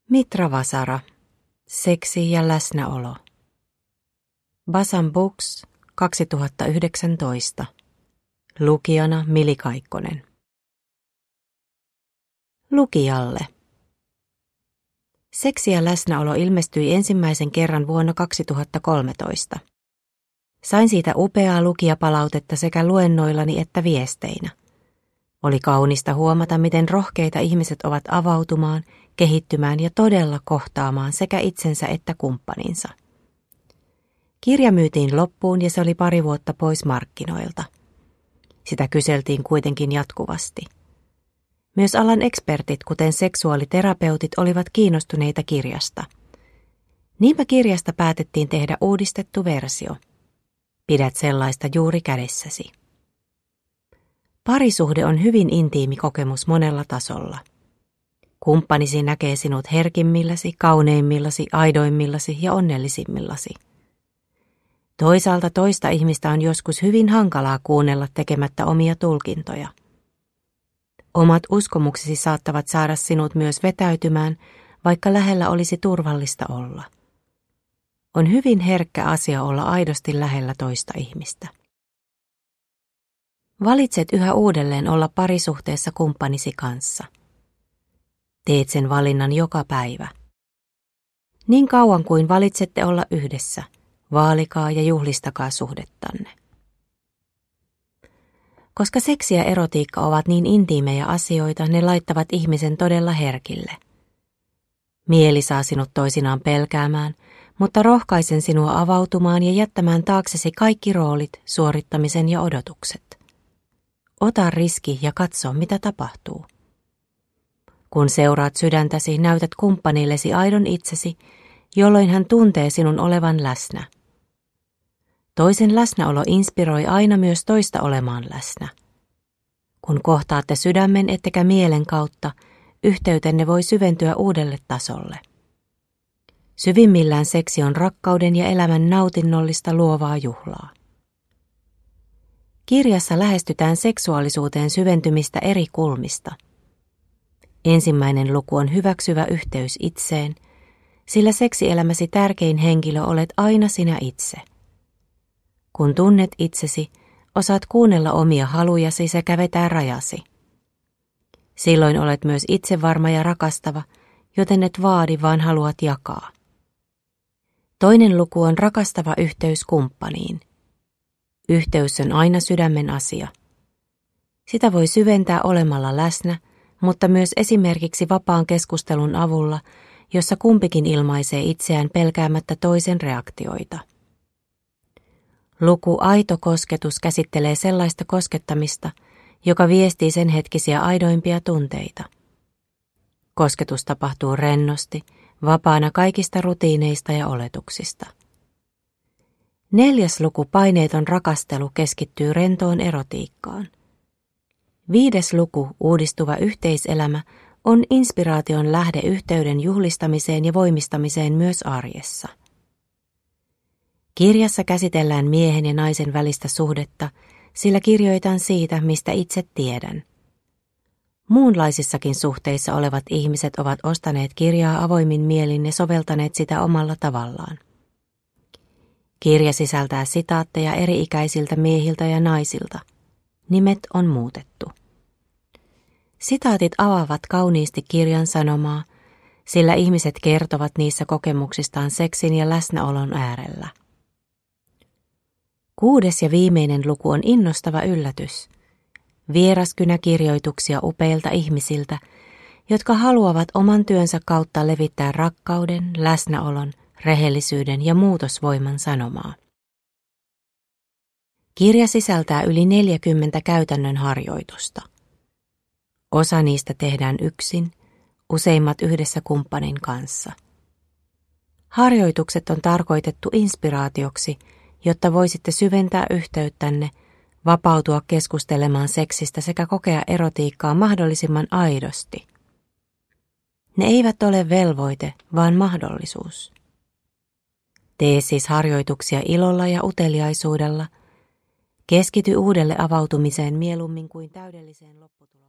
Mitra Vasara. Seksi ja läsnäolo. Basam Books 2019. Lukijana Mili Kaikkonen. Lukijalle. Seksi ja läsnäolo ilmestyi ensimmäisen kerran vuonna 2013. Sain siitä upeaa lukijapalautetta sekä luennoillani että viesteinä. Oli kaunista huomata, miten rohkeita ihmiset ovat avautumaan, kehittymään ja todella kohtaamaan sekä itsensä että kumppaninsa. Kirja myytiin loppuun ja se oli 2 vuotta pois markkinoilta. Sitä kyseltiin kuitenkin jatkuvasti. Myös alan ekspertit, kuten seksuaaliterapeutit, olivat kiinnostuneita kirjasta. Niinpä kirjasta päätettiin tehdä uudistettu versio. Pidät sellaista juuri kädessäsi. Parisuhde on hyvin intiimi kokemus monella tasolla. Kumppanisi näkee sinut herkimmilläsi, kauneimmillasi, aidoimmillasi ja onnellisimmillasi. Toisaalta toista ihmistä on joskus hyvin hankalaa kuunnella tekemättä omia tulkintoja. Omat uskomuksesi saattavat saada sinut myös vetäytymään, vaikka lähellä olisi turvallista olla. On hyvin herkkä asia olla aidosti lähellä toista ihmistä. Valitset yhä uudelleen olla parisuhteessa kumppanisi kanssa. Teet sen valinnan joka päivä. Niin kauan kuin valitsette olla yhdessä, vaalikaa ja juhlistakaa suhdettanne. Koska seksi ja erotiikka ovat niin intiimejä asioita, ne laittavat ihmisen todella herkille. Mieli saa sinut toisinaan pelkäämään, mutta rohkaisen sinua avautumaan ja jättämään taaksesi kaikki roolit, suorittamisen ja odotukset. Ota riski ja katso, mitä tapahtuu. Kun seuraat sydäntäsi, näytät kumppanillesi aidon itsesi, jolloin hän tuntee sinun olevan läsnä. Toisen läsnäolo inspiroi aina myös toista olemaan läsnä. Kun kohtaatte sydämen ettekä mielen kautta, yhteytenne voi syventyä uudelle tasolle. Syvimmillään seksi on rakkauden ja elämän nautinnollista luovaa juhlaa. Kirjassa lähestytään seksuaalisuuteen syventymistä eri kulmista. Ensimmäinen luku on hyväksyvä yhteys itseen, sillä seksielämäsi tärkein henkilö olet aina sinä itse. Kun tunnet itsesi, osaat kuunnella omia halujasi sekä vetää rajasi. Silloin olet myös itsevarma ja rakastava, joten et vaadi, vaan haluat jakaa. Toinen luku on rakastava yhteys kumppaniin. Yhteys on aina sydämen asia. Sitä voi syventää olemalla läsnä, mutta myös esimerkiksi vapaan keskustelun avulla, jossa kumpikin ilmaisee itseään pelkäämättä toisen reaktioita. Luku Aito kosketus käsittelee sellaista koskettamista, joka viestii sen hetkisiä aidoimpia tunteita. Kosketus tapahtuu rennosti, vapaana kaikista rutiineista ja oletuksista. 4. luku Paineeton rakastelu keskittyy rentoon erotiikkaan. 5. luku Uudistuva yhteiselämä on inspiraation lähde yhteyden juhlistamiseen ja voimistamiseen myös arjessa. Kirjassa käsitellään miehen ja naisen välistä suhdetta, sillä kirjoitan siitä, mistä itse tiedän. Muunlaisissakin suhteissa olevat ihmiset ovat ostaneet kirjaa avoimin mielin ja soveltaneet sitä omalla tavallaan. Kirja sisältää sitaatteja eri-ikäisiltä miehiltä ja naisilta. Nimet on muutettu. Sitaatit avaavat kauniisti kirjan sanomaa, sillä ihmiset kertovat niissä kokemuksistaan seksin ja läsnäolon äärellä. 6. ja viimeinen luku on innostava yllätys. Vieraskynäkirjoituksia upeilta ihmisiltä, jotka haluavat oman työnsä kautta levittää rakkauden, läsnäolon, rehellisyyden ja muutosvoiman sanomaa. Kirja sisältää yli 40 käytännön harjoitusta. Osa niistä tehdään yksin, useimmat yhdessä kumppanin kanssa. Harjoitukset on tarkoitettu inspiraatioksi, jotta voisitte syventää yhteyttänne, vapautua keskustelemaan seksistä sekä kokea erotiikkaa mahdollisimman aidosti. Ne eivät ole velvoite, vaan mahdollisuus. Tee siis harjoituksia ilolla ja uteliaisuudella. Keskity uudelle avautumiseen mieluummin kuin täydelliseen lopputulokseen.